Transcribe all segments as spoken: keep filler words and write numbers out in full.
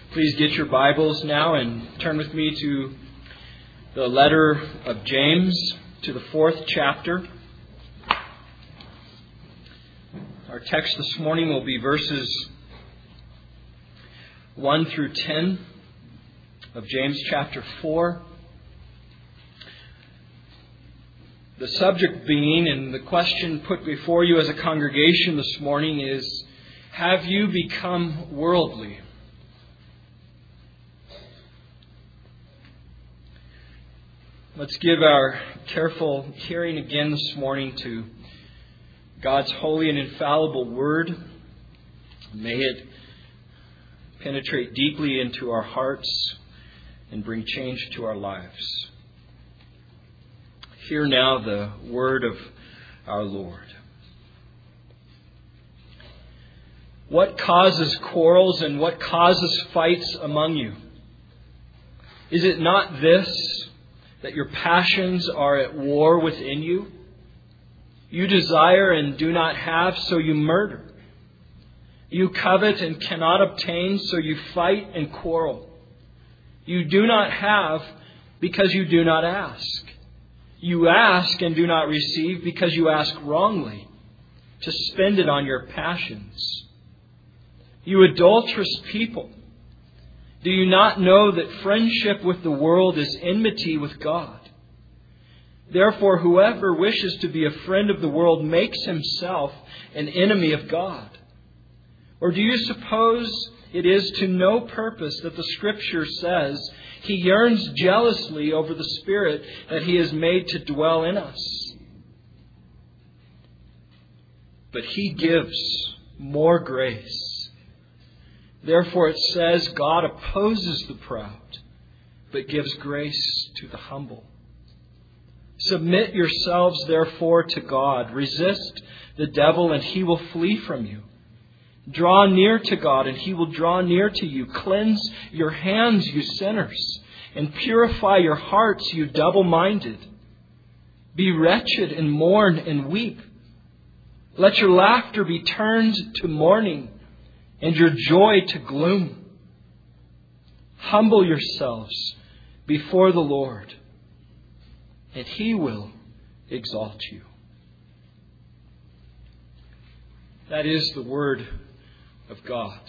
Please get your Bibles now and turn with me to the letter of James, to the fourth chapter. Our text this morning will be verses one through ten of James chapter four. The subject being, and the question put before you as a congregation this morning is, have you become worldly? Let's give our careful hearing again this morning to God's holy and infallible Word. May it penetrate deeply into our hearts and bring change to our lives. Hear now the word of our Lord. What causes quarrels and what causes fights among you? Is it not this, that your passions are at war within you? You desire and do not have, so you murder. You covet and cannot obtain, so you fight and quarrel. You do not have because you do not ask. You ask and do not receive because you ask wrongly, to spend it on your passions. You adulterous people, do you not know that friendship with the world is enmity with God? Therefore, whoever wishes to be a friend of the world makes himself an enemy of God. Or do you suppose it is to no purpose that the Scripture says He yearns jealously over the Spirit that He has made to dwell in us? But He gives more grace. Therefore it says, God opposes the proud, but gives grace to the humble. Submit yourselves therefore to God. Resist the devil and he will flee from you. Draw near to God and He will draw near to you. Cleanse your hands, you sinners, and purify your hearts, you double-minded. Be wretched and mourn and weep. Let your laughter be turned to mourning and your joy to gloom. Humble yourselves before the Lord, and He will exalt you. That is the word of God.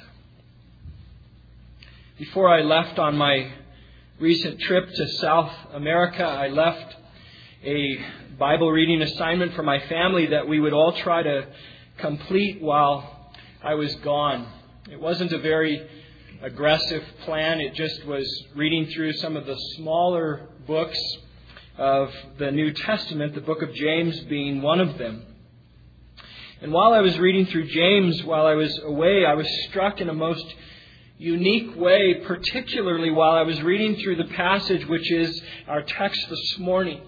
Before I left on my recent trip to South America, I left a Bible reading assignment for my family that we would all try to complete while I was gone. It wasn't a very aggressive plan. It just was reading through some of the smaller books of the New Testament, the book of James being one of them. And while I was reading through James, while I was away, I was struck in a most unique way, particularly while I was reading through the passage which is our text this morning.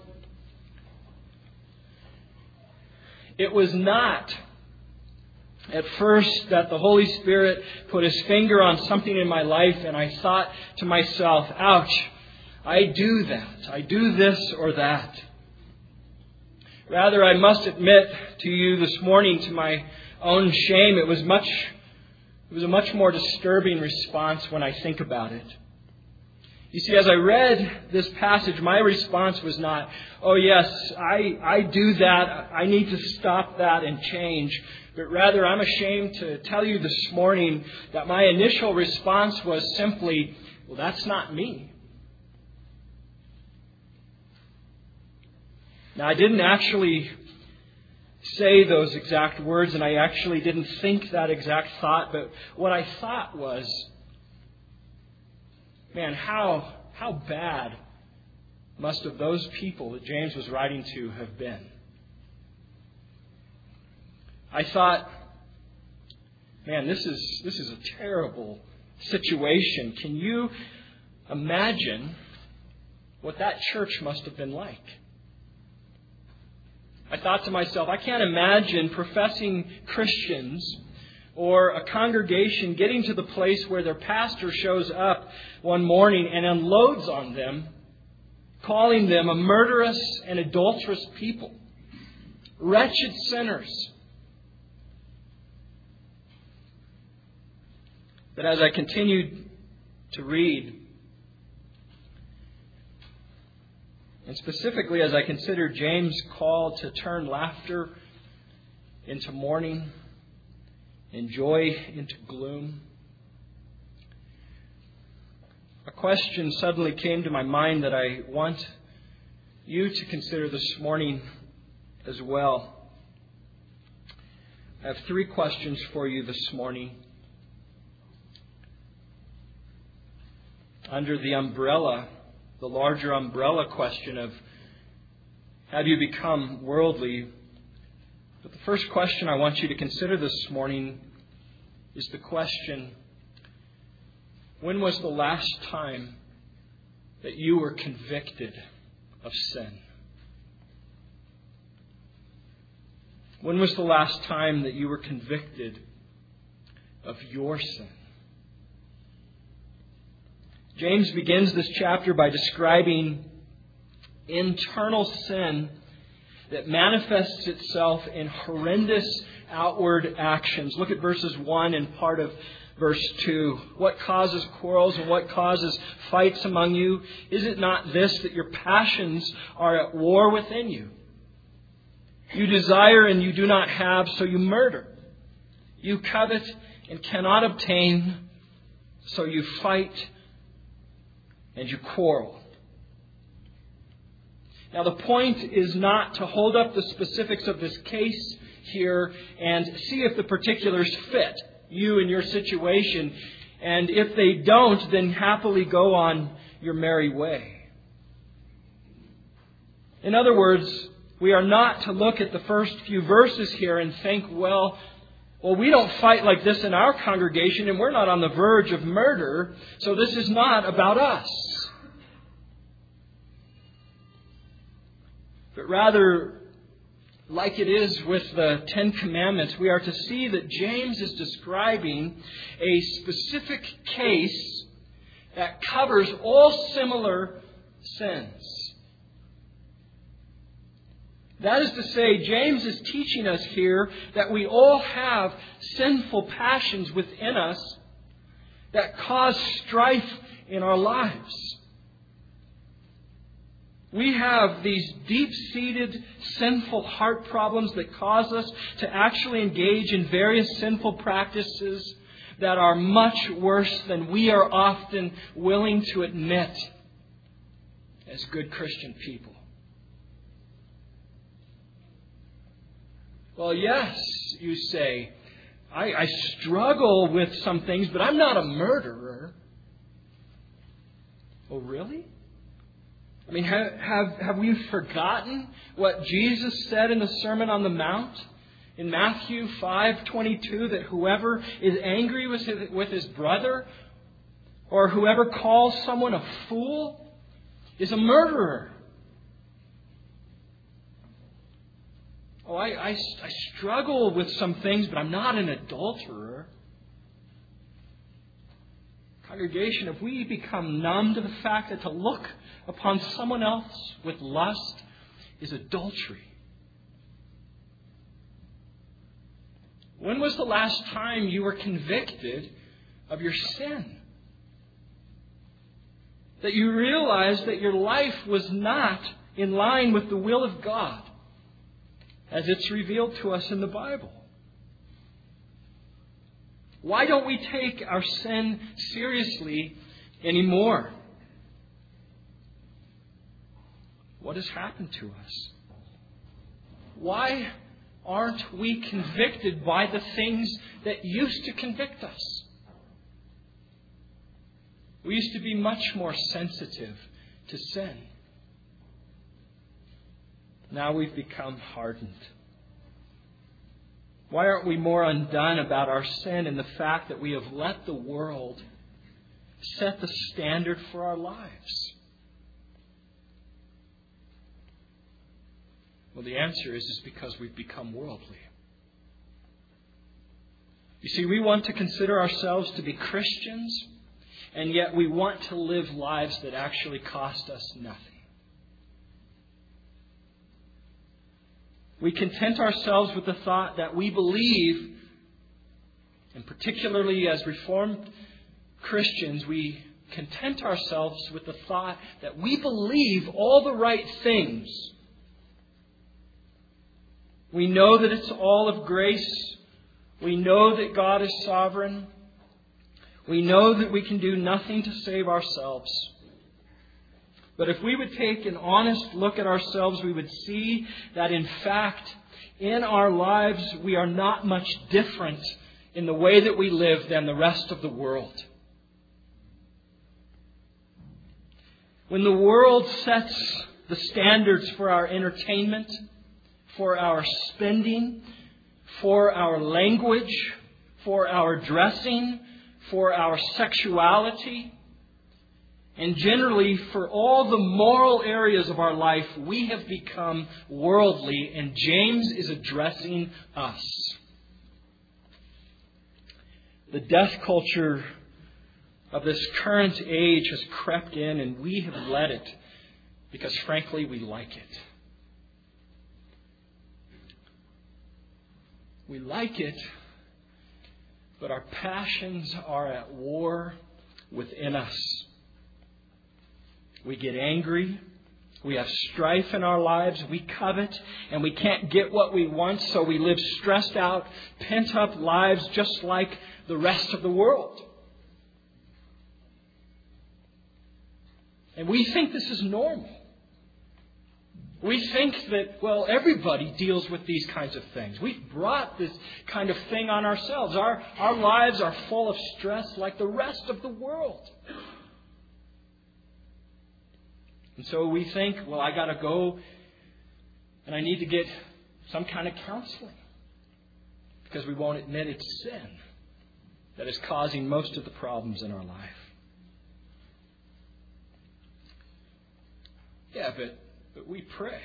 It was not at first that the Holy Spirit put His finger on something in my life and I thought to myself, ouch, I do that. I do this or that. Rather, I must admit to you this morning, to my own shame, it was much, it was a much more disturbing response when I think about it. You see, as I read this passage, my response was not, oh yes, I, I do that, I need to stop that and change. But rather, I'm ashamed to tell you this morning that my initial response was simply, well, that's not me. Now, I didn't actually say those exact words, and I actually didn't think that exact thought, but what I thought was, man, how, how bad must have those people that James was writing to have been? I thought, man, this is this is a terrible situation. Can you imagine what that church must have been like? I thought to myself, I can't imagine professing Christians or a congregation getting to the place where their pastor shows up one morning and unloads on them, calling them a murderous and adulterous people, wretched sinners. But as I continued to read. And specifically, as I consider James' call to turn laughter into mourning and joy into gloom, a question suddenly came to my mind that I want you to consider this morning as well. I have three questions for you this morning under the umbrella, the larger umbrella question of, have you become worldly? But the first question I want you to consider this morning is the question, when was the last time that you were convicted of sin? When was the last time that you were convicted of your sin? James begins this chapter by describing internal sin that manifests itself in horrendous outward actions. Look at verses one and part of verse two. What causes quarrels and what causes fights among you? Is it not this, that your passions are at war within you? You desire and you do not have, so you murder. You covet and cannot obtain, so you fight and you quarrel. Now, the point is not to hold up the specifics of this case here and see if the particulars fit you and your situation. And if they don't, then happily go on your merry way. In other words, we are not to look at the first few verses here and think, well, well, we don't fight like this in our congregation and we're not on the verge of murder, so this is not about us. But rather, like it is with the Ten Commandments, we are to see that James is describing a specific case that covers all similar sins. That is to say, James is teaching us here that we all have sinful passions within us that cause strife in our lives. We have these deep-seated sinful heart problems that cause us to actually engage in various sinful practices that are much worse than we are often willing to admit as good Christian people. Well, yes, you say, I, I struggle with some things, but I'm not a murderer. Oh, really? I mean, have, have, have we forgotten what Jesus said in the Sermon on the Mount? In Matthew five twenty-two, that whoever is angry with his, with his brother, or whoever calls someone a fool, is a murderer. Oh, I, I, I struggle with some things, but I'm not an adulterer. Congregation, if we become numb to the fact that to look upon someone else with lust is adultery. When was the last time you were convicted of your sin? That you realized that your life was not in line with the will of God as it's revealed to us in the Bible? Why don't we take our sin seriously anymore? What has happened to us? Why aren't we convicted by the things that used to convict us? We used to be much more sensitive to sin. Now we've become hardened. Why aren't we more undone about our sin and the fact that we have let the world set the standard for our lives? Well, the answer is, is because we've become worldly. You see, we want to consider ourselves to be Christians, and yet we want to live lives that actually cost us nothing. We content ourselves with the thought that we believe, and particularly as Reformed Christians, we content ourselves with the thought that we believe all the right things. We know that it's all of grace. We know that God is sovereign. We know that we can do nothing to save ourselves. But if we would take an honest look at ourselves, we would see that in fact, in our lives, we are not much different in the way that we live than the rest of the world. When the world sets the standards for our entertainment, for our spending, for our language, for our dressing, for our sexuality, and generally for all the moral areas of our life, we have become worldly, and James is addressing us. The death culture of this current age has crept in, and we have let it because, frankly, we like it. We like it, but our passions are at war within us. We get angry. We have strife in our lives. We covet, and we can't get what we want, so we live stressed out, pent-up lives just like the rest of the world. And we think this is normal. We think that, well, everybody deals with these kinds of things. We've brought this kind of thing on ourselves. Our, our lives are full of stress like the rest of the world. And so we think, well, I got to go and I need to get some kind of counseling because we won't admit it's sin that is causing most of the problems in our life. Yeah, but, but we pray.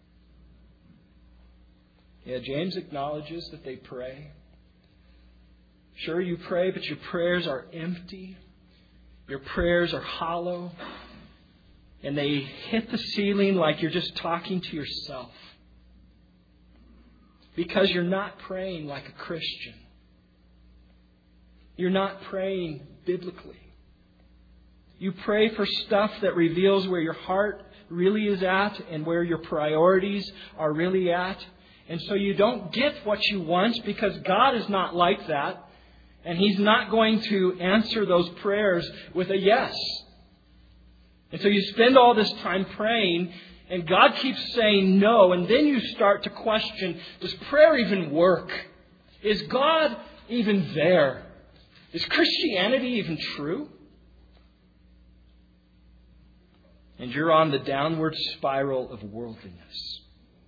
Yeah, James acknowledges that they pray. Sure, you pray, but your prayers are empty. Your prayers are hollow. And they hit the ceiling like you're just talking to yourself. Because you're not praying like a Christian. You're not praying biblically. You pray for stuff that reveals where your heart really is at and where your priorities are really at. And so you don't get what you want because God is not like that. And He's not going to answer those prayers with a yes. And so you spend all this time praying, and God keeps saying no, and then you start to question, does prayer even work? Is God even there? Is Christianity even true? And you're on the downward spiral of worldliness.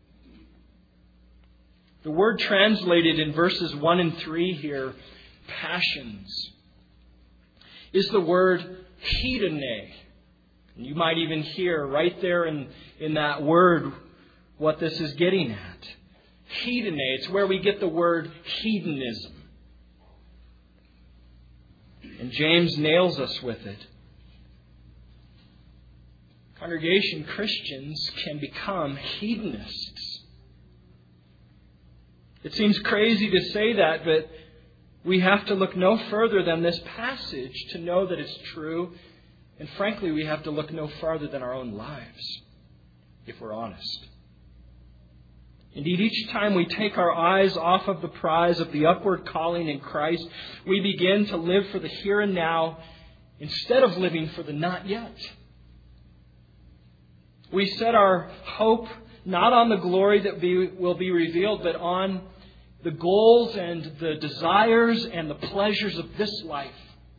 The word translated in verses one and three here, passions, is the word hedone. And you might even hear right there in, in that word what this is getting at. Hedone. It's where we get the word hedonism. And James nails us with it. Congregation, Christians can become hedonists. It seems crazy to say that, but we have to look no further than this passage to know that it's true. And frankly, we have to look no farther than our own lives, if we're honest. Indeed, each time we take our eyes off of the prize of the upward calling in Christ, we begin to live for the here and now instead of living for the not yet. We set our hope not on the glory that be, will be revealed, but on the goals and the desires and the pleasures of this life.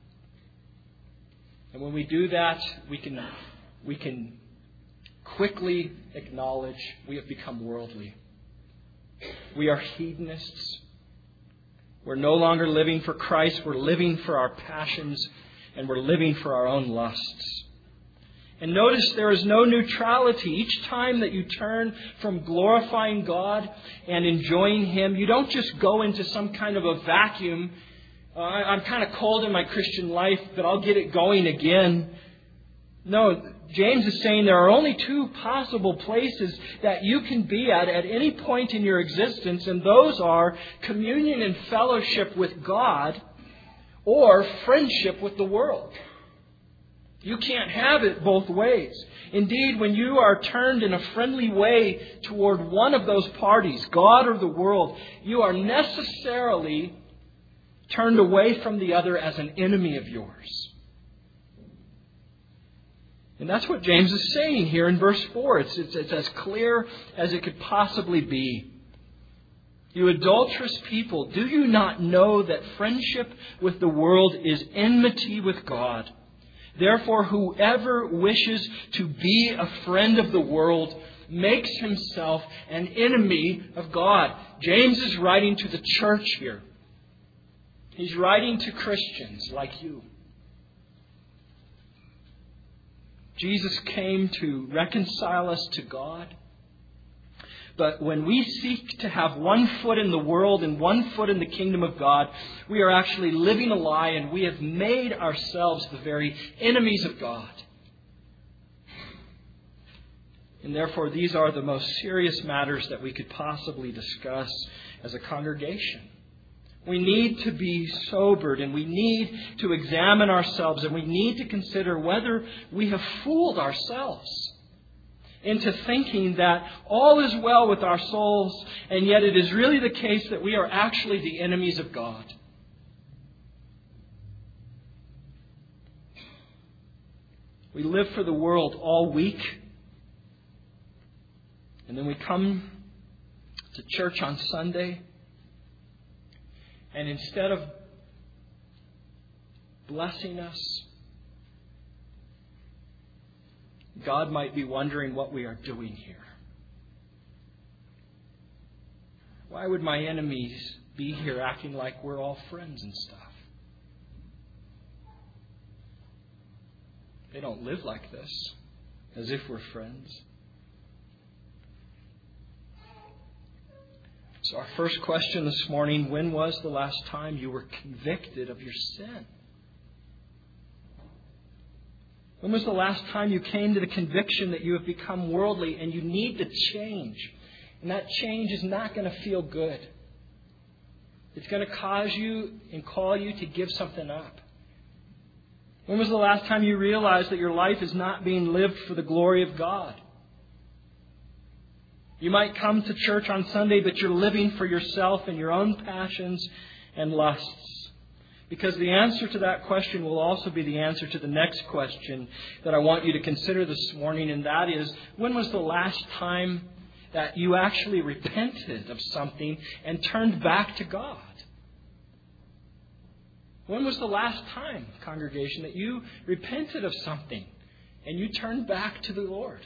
And when we do that, we can we can quickly acknowledge we have become worldly. We are hedonists. We're no longer living for Christ. We're living for our passions, and we're living for our own lusts. And notice there is no neutrality. Each time that you turn from glorifying God and enjoying Him, you don't just go into some kind of a vacuum. Uh, I'm kind of cold in my Christian life, but I'll get it going again. No, James is saying there are only two possible places that you can be at at any point in your existence, and those are communion and fellowship with God or friendship with the world. You can't have it both ways. Indeed, when you are turned in a friendly way toward one of those parties, God or the world, you are necessarily turned away from the other as an enemy of yours. And that's what James is saying here in verse four. It's, it's, it's as clear as it could possibly be. You adulterous people, do you not know that friendship with the world is enmity with God? Therefore, whoever wishes to be a friend of the world makes himself an enemy of God. James is writing to the church here. He's writing to Christians like you. Jesus came to reconcile us to God. But when we seek to have one foot in the world and one foot in the kingdom of God, we are actually living a lie, and we have made ourselves the very enemies of God. And therefore, these are the most serious matters that we could possibly discuss as a congregation. We need to be sobered, and we need to examine ourselves, and we need to consider whether we have fooled ourselves into thinking that all is well with our souls, and yet it is really the case that we are actually the enemies of God. We live for the world all week, and then we come to church on Sunday, and instead of blessing us, God might be wondering what we are doing here. Why would my enemies be here acting like we're all friends and stuff? They don't live like this, as if we're friends. So our first question this morning, when was the last time you were convicted of your sin? When was the last time you came to the conviction that you have become worldly and you need to change? And that change is not going to feel good. It's going to cause you and call you to give something up. When was the last time you realized that your life is not being lived for the glory of God? You might come to church on Sunday, but you're living for yourself and your own passions and lusts. Because the answer to that question will also be the answer to the next question that I want you to consider this morning, and that is, when was the last time that you actually repented of something and turned back to God? When was the last time, congregation, that you repented of something and you turned back to the Lord?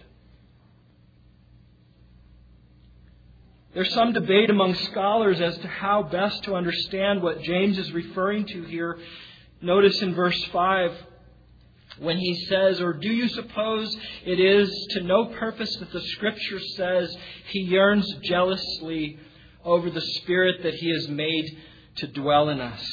There's some debate among scholars as to how best to understand what James is referring to here. Notice in verse five when he says, "Or do you suppose it is to no purpose that the Scripture says he yearns jealously over the Spirit that he has made to dwell in us?"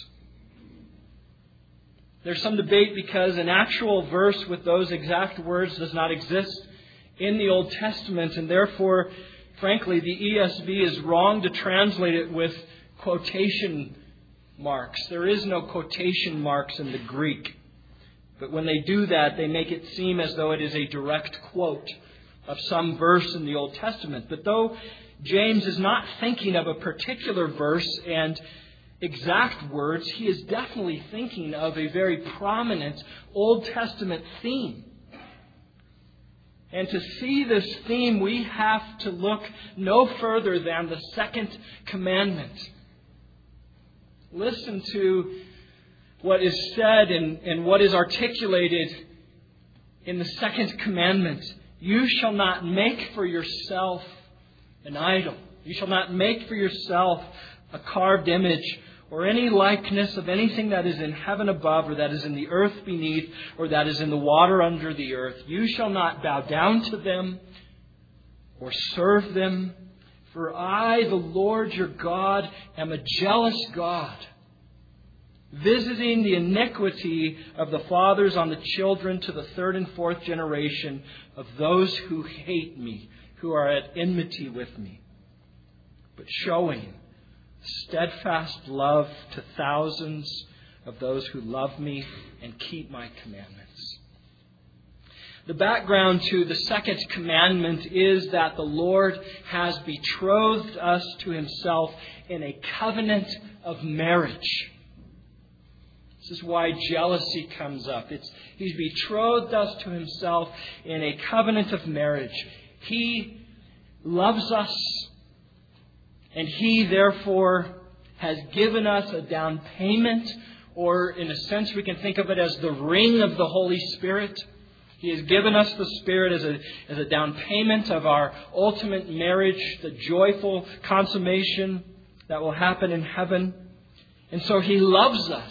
There's some debate because an actual verse with those exact words does not exist in the Old Testament, and therefore, frankly, the E S V is wrong to translate it with quotation marks. There is no quotation marks in the Greek. But when they do that, they make it seem as though it is a direct quote of some verse in the Old Testament. But though James is not thinking of a particular verse and exact words, he is definitely thinking of a very prominent Old Testament theme. And to see this theme, we have to look no further than the second commandment. Listen to what is said and, and what is articulated in the second commandment. You shall not make for yourself an idol. You shall not make for yourself a carved image or any likeness of anything that is in heaven above, or that is in the earth beneath, or that is in the water under the earth. You shall not bow down to them or serve them. For I, the Lord your God, am a jealous God, visiting the iniquity of the fathers on the children to the third and fourth generation of those who hate me, who are at enmity with me, but showing steadfast love to thousands of those who love me and keep my commandments. The background to the second commandment is that the Lord has betrothed us to Himself in a covenant of marriage. This is why jealousy comes up. It's, He's betrothed us to Himself in a covenant of marriage. He loves us, and He therefore has given us a down payment, or in a sense we can think of it as the ring of the Holy Spirit. He has given us the Spirit as a, as a down payment of our ultimate marriage, the joyful consummation that will happen in heaven. And so He loves us.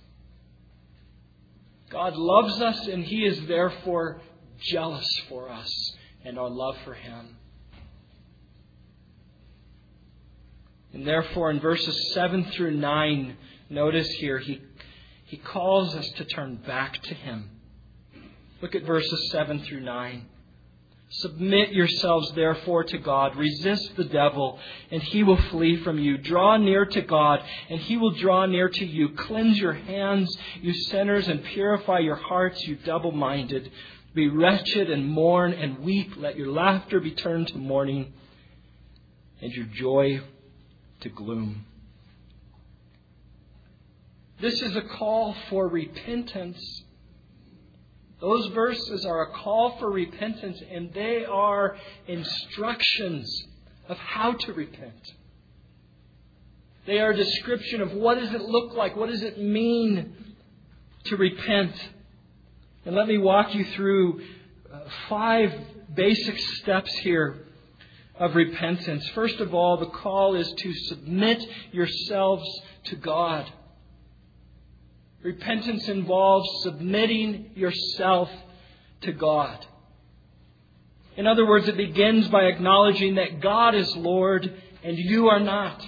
God loves us, and He is therefore jealous for us and our love for Him. And therefore, in verses seven through nine, notice here, He, he calls us to turn back to Him. Look at verses seven through nine. Submit yourselves, therefore, to God. Resist the devil, and he will flee from you. Draw near to God, and He will draw near to you. Cleanse your hands, you sinners, and purify your hearts, you double-minded. Be wretched and mourn and weep. Let your laughter be turned to mourning, and your joy to gloom. This is a call for repentance. Those verses are a call for repentance, and they are instructions of how to repent. They are a description of what does it look like, what does it mean to repent. And let me walk you through five basic steps here of repentance. First of all, the call is to submit yourselves to God. Repentance involves submitting yourself to God. In other words, it begins by acknowledging that God is Lord and you are not.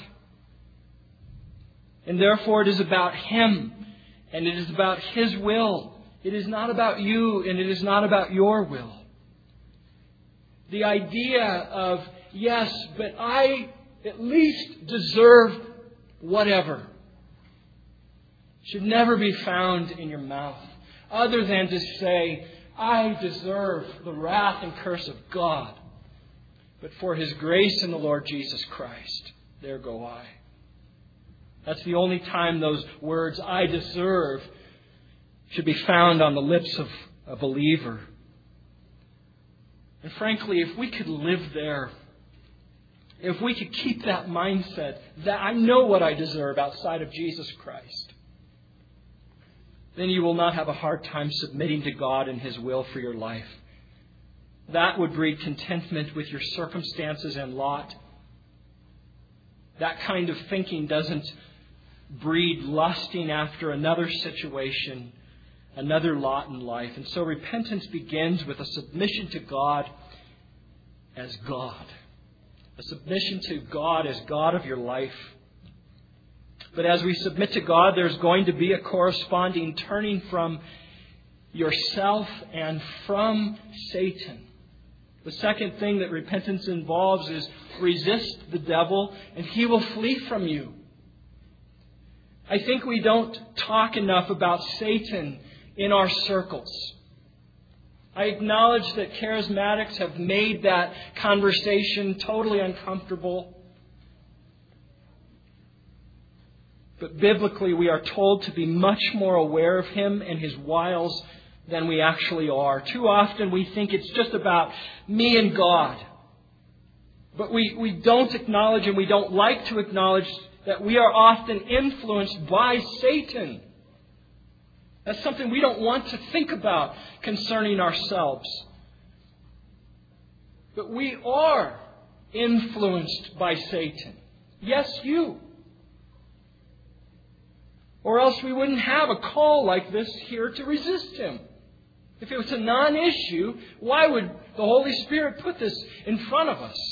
And therefore it is about Him and it is about His will. It is not about you and it is not about your will. The idea of, yes, but I at least deserve whatever, should never be found in your mouth, other than to say, I deserve the wrath and curse of God, but for His grace in the Lord Jesus Christ, there go I. That's the only time those words, I deserve, should be found on the lips of a believer. And frankly, if we could live there, if we could keep that mindset that I know what I deserve outside of Jesus Christ, then you will not have a hard time submitting to God and His will for your life. That would breed contentment with your circumstances and lot. That kind of thinking doesn't breed lusting after another situation, another lot in life. And so repentance begins with a submission to God as God. A submission to God as God of your life. But as we submit to God, there's going to be a corresponding turning from yourself and from Satan. The second thing that repentance involves is resist the devil and he will flee from you. I think we don't talk enough about Satan in our circles. I acknowledge that charismatics have made that conversation totally uncomfortable. But biblically, we are told to be much more aware of him and his wiles than we actually are. Too often we think it's just about me and God. But we, we don't acknowledge and we don't like to acknowledge that we are often influenced by Satan. That's something we don't want to think about concerning ourselves. But we are influenced by Satan. Yes, you. Or else we wouldn't have a call like this here to resist him. If it was a non-issue, why would the Holy Spirit put this in front of us?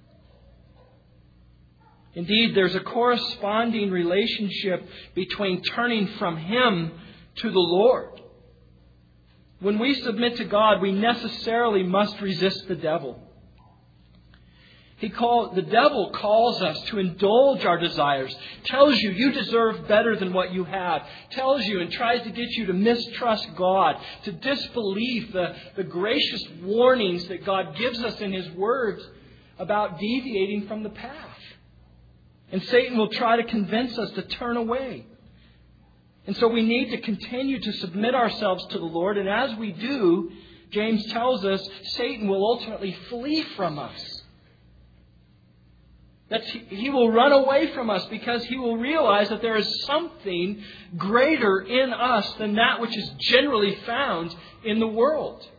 Indeed, there's a corresponding relationship between turning from Him to the Lord. When we submit to God, we necessarily must resist the devil. He call, the devil calls us to indulge our desires, tells you you deserve better than what you have, tells you and tries to get you to mistrust God, to disbelieve the, the gracious warnings that God gives us in His words about deviating from the path. And Satan will try to convince us to turn away. And so we need to continue to submit ourselves to the Lord. And as we do, James tells us, Satan will ultimately flee from us. That he will run away from us because he will realize that there is something greater in us than that which is generally found in the world.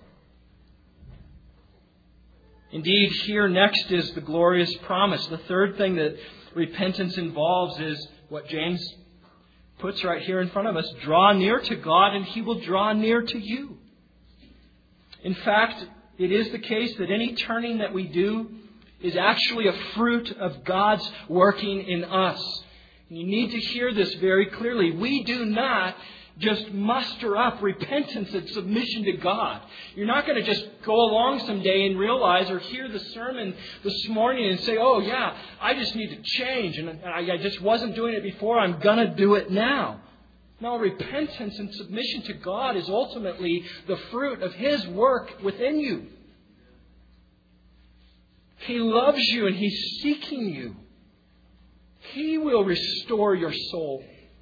Indeed, here next is the glorious promise. The third thing that repentance involves is what James puts right here in front of us. Draw near to God and He will draw near to you. In fact, it is the case that any turning that we do is actually a fruit of God's working in us. You need to hear this very clearly. We do not just muster up repentance and submission to God. You're not going to just go along someday and realize or hear the sermon this morning and say, oh yeah, I just need to change. And I just wasn't doing it before. I'm going to do it now. No, repentance and submission to God is ultimately the fruit of His work within you. He loves you and He's seeking you. He will restore your soul.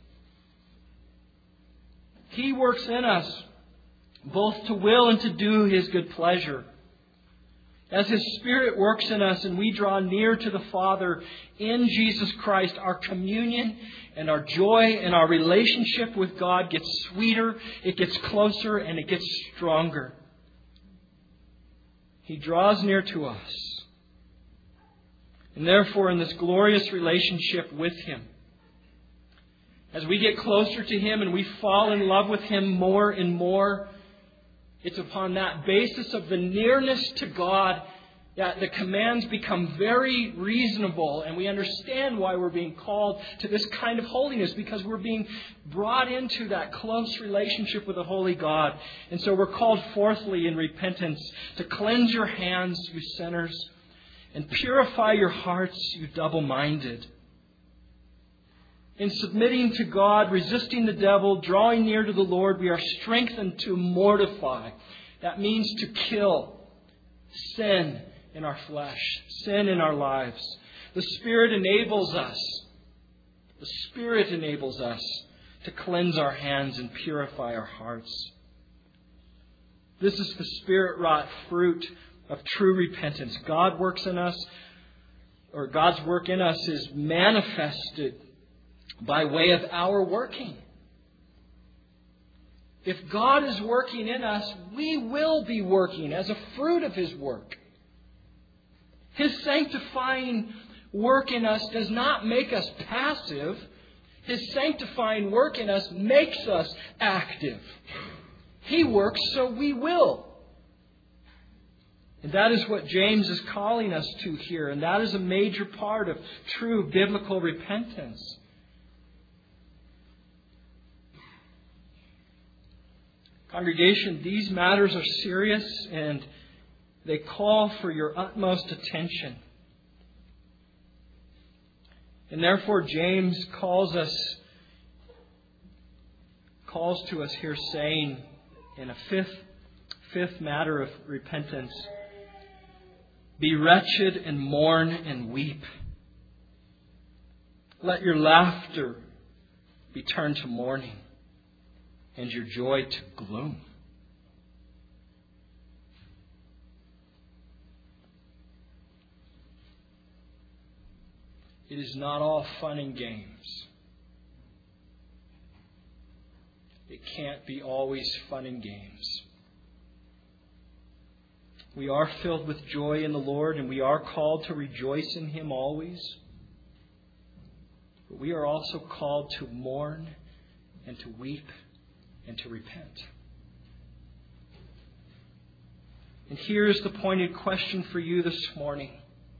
He works in us both to will and to do His good pleasure. As His Spirit works in us and we draw near to the Father in Jesus Christ, our communion and our joy and our relationship with God gets sweeter, it gets closer, and it gets stronger. He draws near to us. And therefore, in this glorious relationship with Him, as we get closer to Him and we fall in love with Him more and more, it's upon that basis of the nearness to God that the commands become very reasonable, and we understand why we're being called to this kind of holiness, because we're being brought into that close relationship with the holy God. And so we're called fourthly in repentance to cleanse your hands, you sinners, and purify your hearts, you double-minded. In submitting to God, resisting the devil, drawing near to the Lord, we are strengthened to mortify. That means to kill sin in our flesh, sin in our lives. The Spirit enables us. The Spirit enables us to cleanse our hands and purify our hearts. This is the Spirit-wrought fruit of true repentance. God works in us, or God's work in us is manifested by way of our working. If God is working in us, we will be working as a fruit of His work. His sanctifying work in us does not make us passive. His sanctifying work in us makes us active. He works so we will. And that is what James is calling us to here. And that is a major part of true biblical repentance. Congregation, these matters are serious and they call for your utmost attention. And therefore James calls us, calls to us here saying in a fifth, fifth matter of repentance, be wretched and mourn and weep. Let your laughter be turned to mourning and your joy to gloom. It is not all fun and games. It can't be always fun and games. We are filled with joy in the Lord, and we are called to rejoice in Him always. But we are also called to mourn and to weep and to repent. And here's the pointed question for you this morning.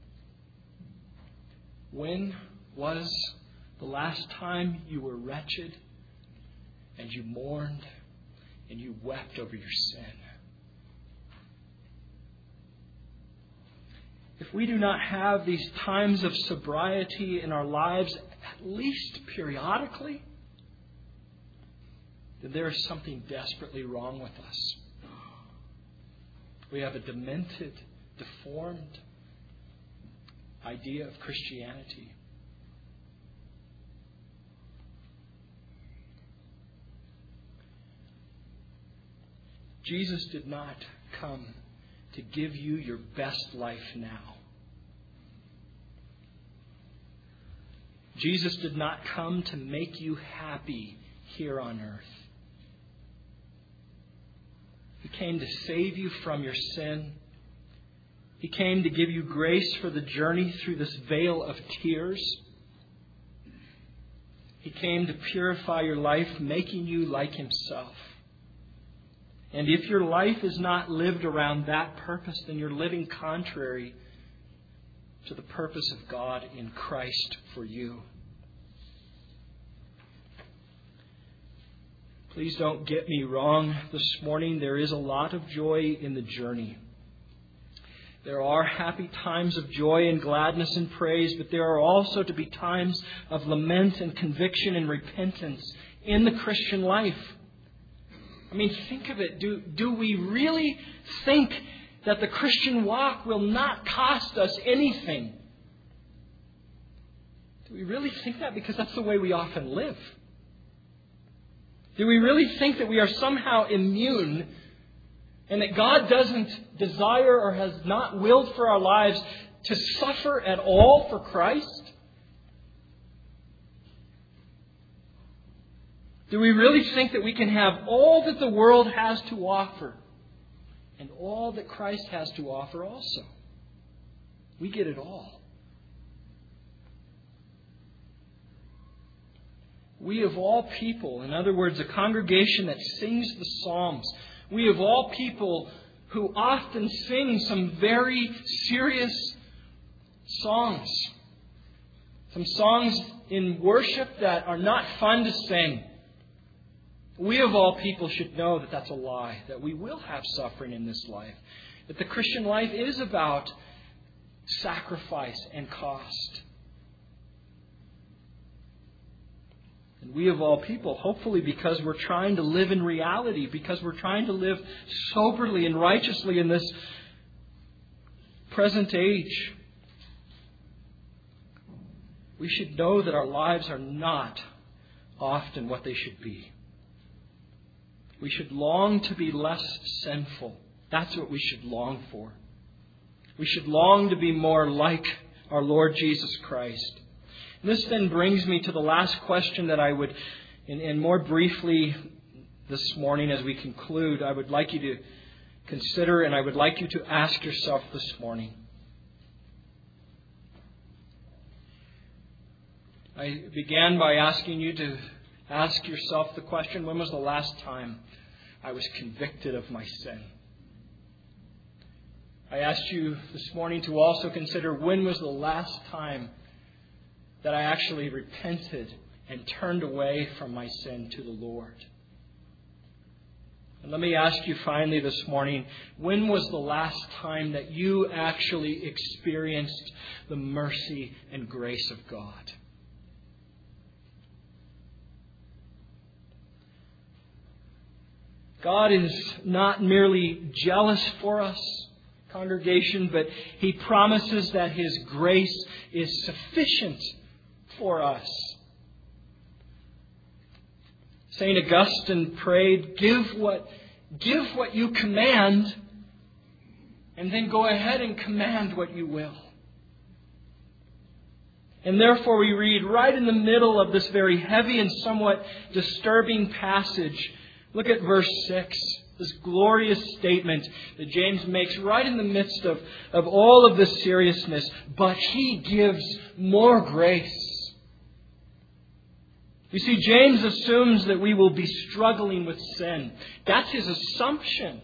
When was the last time you were wretched and you mourned and you wept over your sin? if we do not have these times of sobriety in our lives, at least periodically, then there is something desperately wrong with us. We have a demented, deformed idea of Christianity. Jesus did not come to give you your best life now. Jesus did not come to make you happy here on earth. He came to save you from your sin. He came to give you grace for the journey through this vale of tears. He came to purify your life, making you like Himself. And if your life is not lived around that purpose, then you're living contrary to the purpose of God in Christ for you. Please don't get me wrong this morning. There is a lot of joy in the journey. There are happy times of joy and gladness and praise, but there are also to be times of lament and conviction and repentance in the Christian life. I mean, think of it. Do, do we really think that the Christian walk will not cost us anything? Do we really think that? Because that's the way we often live. Do we really think that we are somehow immune and that God doesn't desire or has not willed for our lives to suffer at all for Christ? Do we really think that we can have all that the world has to offer and all that Christ has to offer also? We get it all. We of all people, in other words, a congregation that sings the Psalms, we of all people who often sing some very serious songs, some songs in worship that are not fun to sing. We of all people should know that that's a lie, that we will have suffering in this life, that the Christian life is about sacrifice and cost. And we of all people, hopefully because we're trying to live in reality, because we're trying to live soberly and righteously in this present age, we should know that our lives are not often what they should be. We should long to be less sinful. That's what we should long for. We should long to be more like our Lord Jesus Christ. And this then brings me to the last question that I would, and, and more briefly this morning as we conclude, I would like you to consider and I would like you to ask yourself this morning. I began by asking you to ask yourself the question, when was the last time I was convicted of my sin? I asked you this morning to also consider, when was the last time that I actually repented and turned away from my sin to the Lord? And let me ask you finally this morning, when was the last time that you actually experienced the mercy and grace of God? God is not merely jealous for us, congregation, but He promises that His grace is sufficient for us. Saint Augustine prayed, give what, give what you command, and then go ahead and command what you will. And therefore we read right in the middle of this very heavy and somewhat disturbing passage, look at verse six, this glorious statement that James makes right in the midst of, of all of this seriousness. But He gives more grace. You see, James assumes that we will be struggling with sin. That's his assumption.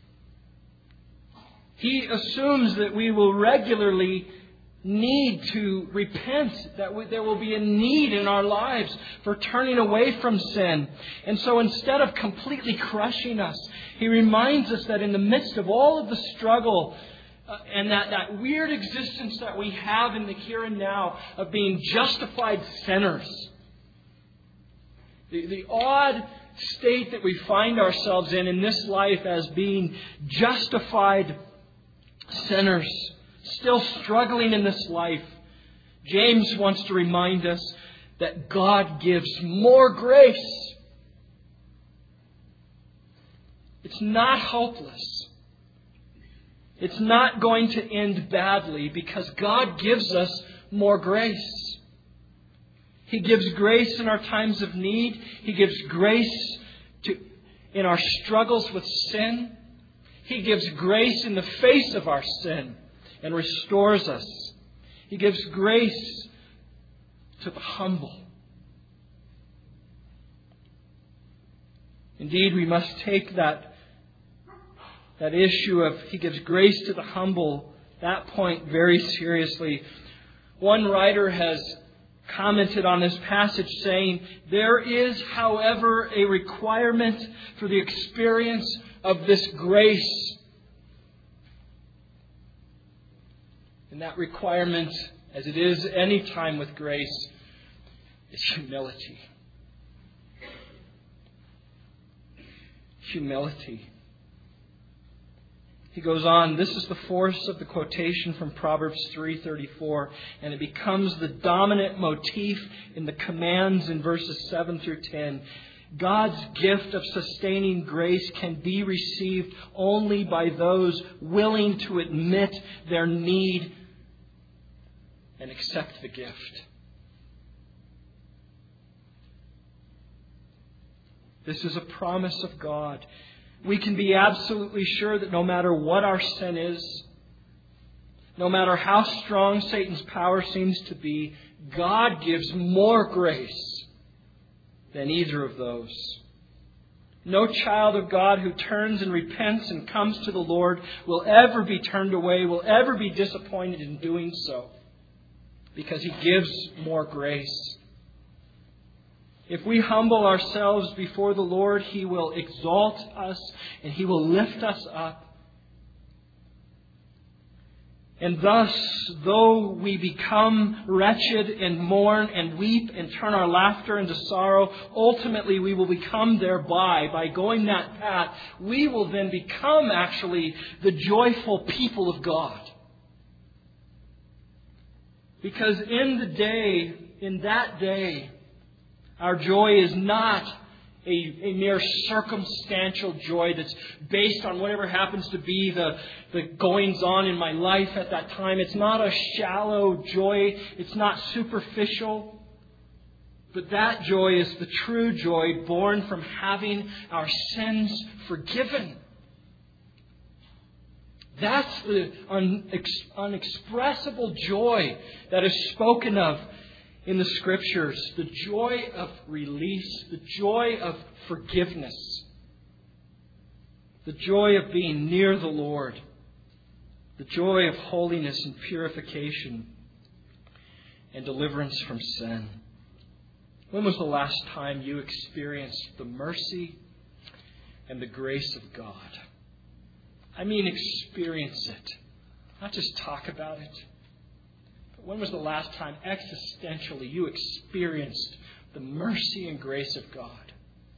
He assumes that we will regularly need to repent, that there will be a need in our lives for turning away from sin. And so instead of completely crushing us, he reminds us that in the midst of all of the struggle Uh, and that, that weird existence that we have in the here and now of being justified sinners. The, the odd state that we find ourselves in in this life as being justified sinners, still struggling in this life. James wants to remind us that God gives more grace. It's not hopeless. It's not going to end badly because God gives us more grace. He gives grace in our times of need. He gives grace to, in our struggles with sin. He gives grace in the face of our sin and restores us. He gives grace to the humble. Indeed, we must take that That issue of He gives grace to the humble, that point very seriously. One writer has commented on this passage saying, there is, however, a requirement for the experience of this grace. And that requirement, as it is any time with grace, is humility. Humility. He goes on, this is the force of the quotation from Proverbs three thirty-four, and it becomes the dominant motif in the commands in verses seven through ten. God's gift of sustaining grace can be received only by those willing to admit their need and accept the gift. This is a promise of God. We can be absolutely sure that no matter what our sin is, no matter how strong Satan's power seems to be, God gives more grace than either of those. No child of God who turns and repents and comes to the Lord will ever be turned away, will ever be disappointed in doing so, because He gives more grace. If we humble ourselves before the Lord, He will exalt us and He will lift us up. And thus, though we become wretched and mourn and weep and turn our laughter into sorrow, ultimately we will become thereby, by going that path, we will then become actually the joyful people of God. Because in the day, in that day, our joy is not a, a mere circumstantial joy that's based on whatever happens to be the, the goings-on in my life at that time. It's not a shallow joy. It's not superficial. But that joy is the true joy born from having our sins forgiven. That's the unex- unexpressible joy that is spoken of in the Scriptures, the joy of release, the joy of forgiveness, the joy of being near the Lord, the joy of holiness and purification and deliverance from sin. When was the last time you experienced the mercy and the grace of God? I mean, experience it, not just talk about it. When was the last time existentially you experienced the mercy and grace of God?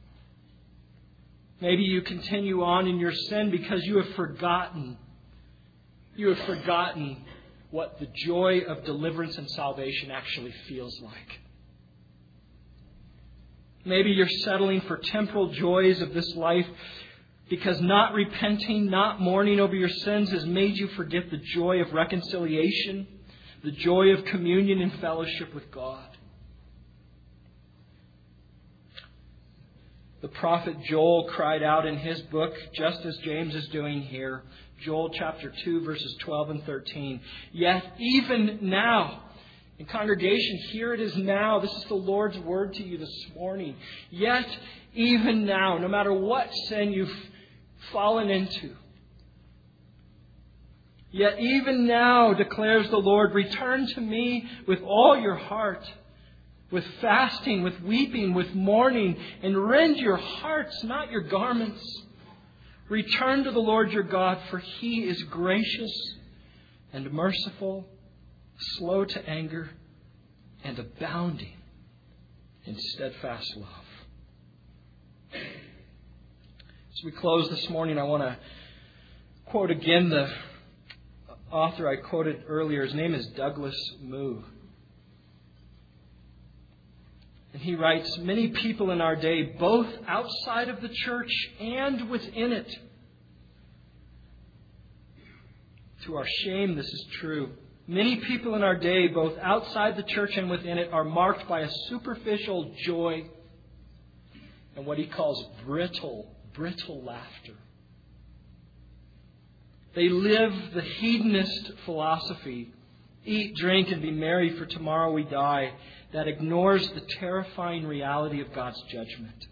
Maybe you continue on in your sin because you have forgotten. You have forgotten what the joy of deliverance and salvation actually feels like. Maybe you're settling for temporal joys of this life because not repenting, not mourning over your sins has made you forget the joy of reconciliation, the joy of communion and fellowship with God. The prophet Joel cried out in his book, just as James is doing here, Joel chapter two, verses twelve and thirteen. Yet even now, in congregation, here it is now. This is the Lord's word to you this morning. Yet even now, no matter what sin you've fallen into, yet even now, declares the Lord, return to me with all your heart, with fasting, with weeping, with mourning, and rend your hearts, not your garments. Return to the Lord your God, for He is gracious and merciful, slow to anger, and abounding in steadfast love. As we close this morning, I want to quote again the author I quoted earlier. His name is Douglas Moo. And he writes, "Many people in our day, both outside of the church and within it," to our shame, this is true. "Many people in our day, both outside the church and within it, are marked by a superficial joy and what he calls brittle, brittle laughter. They live the hedonist philosophy, eat, drink, and be merry, for tomorrow we die, that ignores the terrifying reality of God's judgment.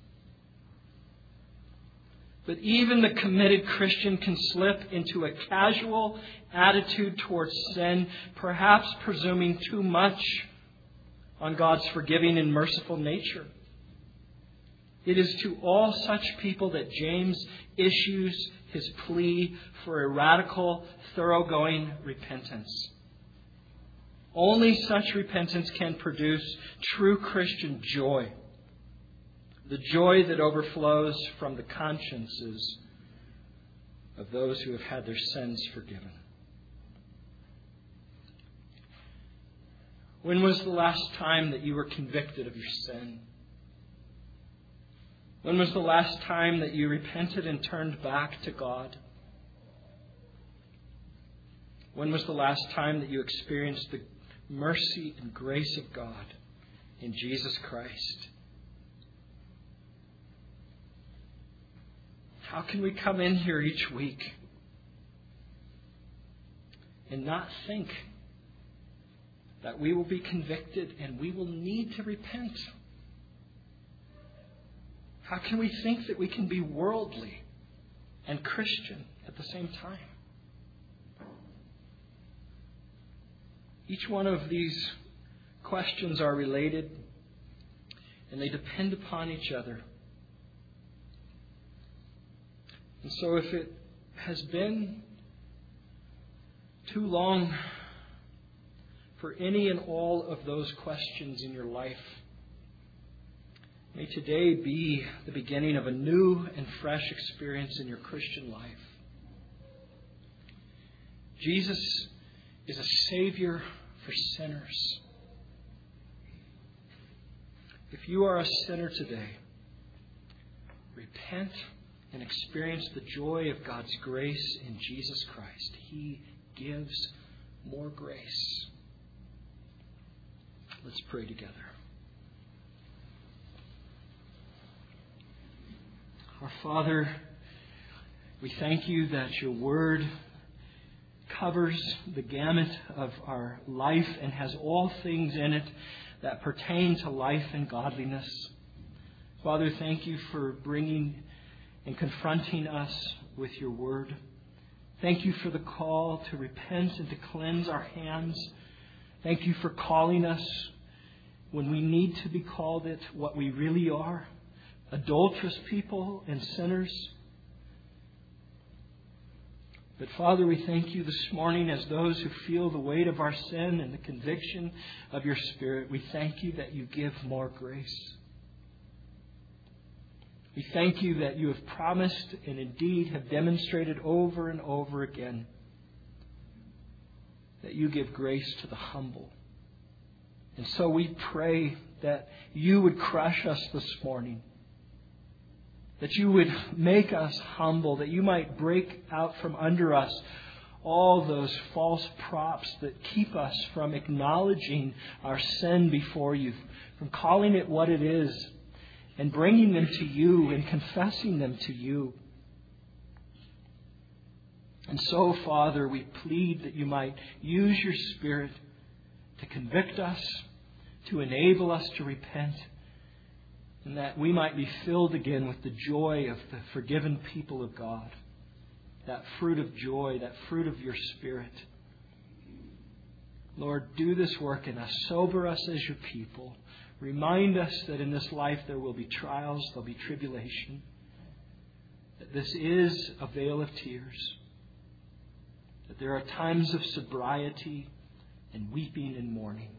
But even the committed Christian can slip into a casual attitude towards sin, perhaps presuming too much on God's forgiving and merciful nature. It is to all such people that James issues his plea for a radical, thoroughgoing repentance. Only such repentance can produce true Christian joy, the joy that overflows from the consciences of those who have had their sins forgiven. When was the last time that you were convicted of your sin? When was the last time that you repented and turned back to God? When was the last time that you experienced the mercy and grace of God in Jesus Christ? How can we come in here each week and not think that we will be convicted and we will need to repent? How can we think that we can be worldly and Christian at the same time? Each one of these questions are related, and they depend upon each other. And so if it has been too long for any and all of those questions in your life, may today be the beginning of a new and fresh experience in your Christian life. Jesus is a Savior for sinners. If you are a sinner today, repent and experience the joy of God's grace in Jesus Christ. He gives more grace. Let's pray together. Our Father, we thank you that your word covers the gamut of our life and has all things in it that pertain to life and godliness. Father, thank you for bringing and confronting us with your word. Thank you for the call to repent and to cleanse our hands. Thank you for calling us when we need to be called it what we really are, adulterous people and sinners. But Father, we thank you this morning as those who feel the weight of our sin and the conviction of your Spirit. We thank you that you give more grace. We thank you that you have promised and indeed have demonstrated over and over again that you give grace to the humble. And so we pray that you would crush us this morning, that you would make us humble, that you might break out from under us all those false props that keep us from acknowledging our sin before you, from calling it what it is and bringing them to you and confessing them to you. And so, Father, we plead that you might use your Spirit to convict us, to enable us to repent, and that we might be filled again with the joy of the forgiven people of God, that fruit of joy, that fruit of your Spirit. Lord, do this work in us. Sober us as your people. Remind us that in this life there will be trials, there will be tribulation, that this is a vale of tears. that there are times of sobriety and weeping and mourning.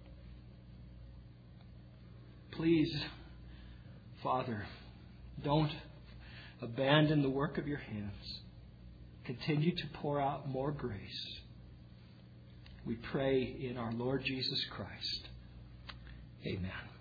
Please, Father, don't abandon the work of your hands. Continue to pour out more grace. We pray in our Lord Jesus Christ. Amen.